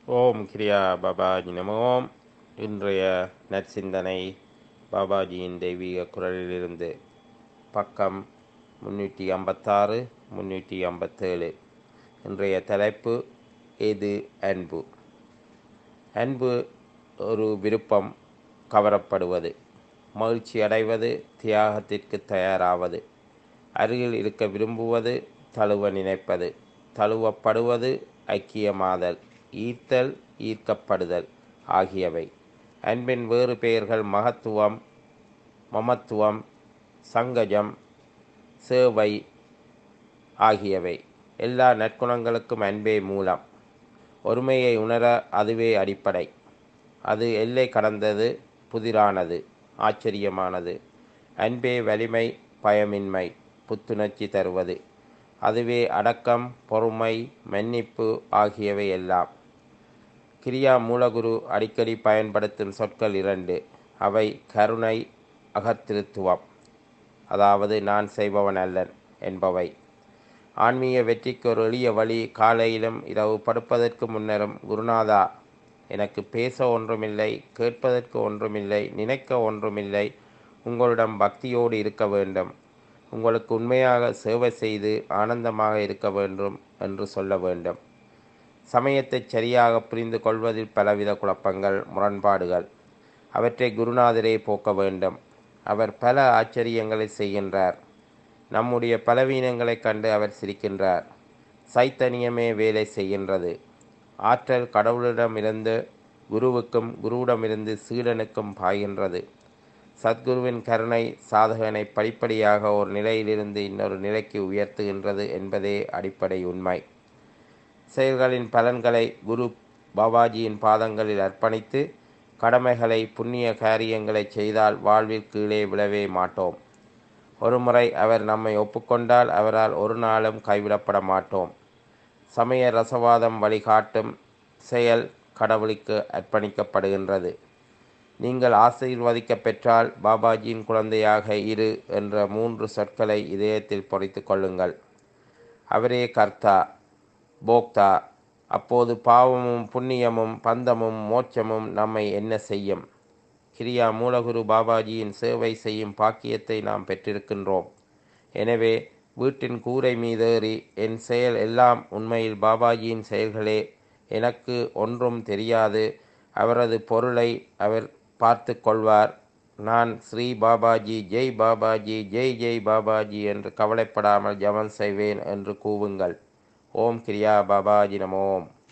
ஓம் கிரியா பாபாஜி நமோம். இன்றைய நற்சிந்தனை பாபாஜியின் தெய்வீக குரலிலிருந்து பக்கம் 356 357. இன்றைய தலைப்பு எது அன்பு. அன்பு ஒரு விருப்பம், கவரப்படுவது, மகிழ்ச்சி அடைவது, தியாகத்திற்கு தயாராவது, அருகில் இருக்க விரும்புவது, தழுவ நினைப்பது, தழுவப்படுவது, ஐக்கியமாதல், ஈர்த்தல், ஈர்க்கப்படுதல் ஆகியவை. அன்பின் வேறு பெயர்கள் மகத்துவம், மமத்துவம், சங்கஜம், சேவை ஆகியவை. எல்லா நற்குணங்களுக்கும் அன்பே மூலம். ஒருமையை உணர அதுவே அடிப்படை. அது எல்லை கடந்தது, புதிரானது, ஆச்சரியமானது. அன்பே வலிமை, பயமின்மை, புத்துணர்ச்சி தருவது. அதுவே அடக்கம், பொறுமை, மன்னிப்பு ஆகியவை எல்லாம். கிரியா மூலகுரு அடிக்கடி பயன்படுத்தும் சொற்கள் இரண்டு. அவை கருணை, அகத்திருத்துவம், அதாவது நான் செய்பவன் அல்லன் என்பவை. ஆன்மீக வெற்றிக்கு ஒரு எளிய வழி. காலையிலும் இரவு படுப்பதற்கு முன்னரும், குருநாதா, எனக்கு பேச ஒன்றுமில்லை, கேட்பதற்கு ஒன்றுமில்லை, நினைக்க ஒன்றுமில்லை, உங்களிடம் பக்தியோடு இருக்க வேண்டும், உங்களுக்கு உண்மையாக சேவை செய்து ஆனந்தமாக இருக்க வேண்டும் என்று சொல்ல வேண்டும். சமயத்தை சரியாக புரிந்து கொள்வதில் பலவித குழப்பங்கள், முரண்பாடுகள். அவற்றை குருநாதரே போக்க வேண்டும். அவர் பல ஆச்சரியங்களை செய்கின்றார். நம்முடைய பலவீனங்களைக் கண்டு அவர் சிரிக்கின்றார். சைத்தன்யமே வேலை செய்கின்றது. ஆற்றல் கடவுளிடமிருந்து குருவுக்கும், குருவிடமிருந்து சீடனுக்கும் பாய்கின்றது. சத்குருவின் கருணை சாதகனை படிப்படியாக ஒரு நிலையிலிருந்து இன்னொரு நிலைக்கு உயர்த்துகின்றது என்பதே அடிப்படை உண்மை. செயல்களின் பலன்களை குரு பாபாஜியின் பாதங்களில் அர்ப்பணித்து கடமைகளை, புண்ணிய காரியங்களை செய்தால் வாழ்வில் கீழே விழவே மாட்டோம். ஒருமுறை அவர் நம்மை ஒப்புக்கொண்டால் அவரால் ஒரு நாளும் கைவிடப்பட மாட்டோம். சமய ரசவாதம் வழிகாட்டும் செயல் கடவுளுக்கு அர்ப்பணிக்கப்படுகின்றது. நீங்கள் ஆசீர்வதிக்க பெற்றால் பாபாஜியின் குழந்தையாக இரு என்ற 3 சொற்களை இதயத்தில் பொறித்து கொள்ளுங்கள். அவரே கர்த்தா, போக்தா. அப்போது பாவமும் புண்ணியமும் பந்தமும் மோட்சமும் நம்மை என்ன செய்யும்? கிரியா மூலகுரு பாபாஜியின் சேவை செய்யும் பாக்கியத்தை நாம் பெற்றிருக்கின்றோம். எனவே வீட்டின் கூரை மீதேறி என் செயல் எல்லாம் உண்மையில் பாபாஜியின் செயல்களே, எனக்கு ஒன்றும் தெரியாது, அவரது பொருளை அவர் பார்த்து கொள்வார், நான் ஸ்ரீ பாபாஜி, ஜெய் பாபாஜி, ஜெய் ஜெய் பாபாஜி என்று கவலைப்படாமல் ஜபம் செய்வேன் என்று கூவுங்கள். ஓம் கிரியா பாபாஜி நமோம்.